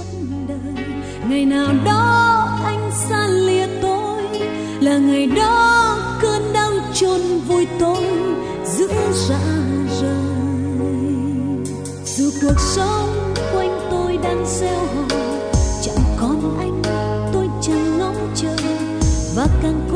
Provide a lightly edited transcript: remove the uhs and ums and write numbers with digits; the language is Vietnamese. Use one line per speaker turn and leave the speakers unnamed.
đời. Ngày nào đó anh xa lìa tôi, là ngày đó cơn đau chôn vùi tôi giữa rã rời. Dù cuộc sống quanh tôi đang gieo hò, chẳng còn anh tôi chẳng ngóng chờ, và càng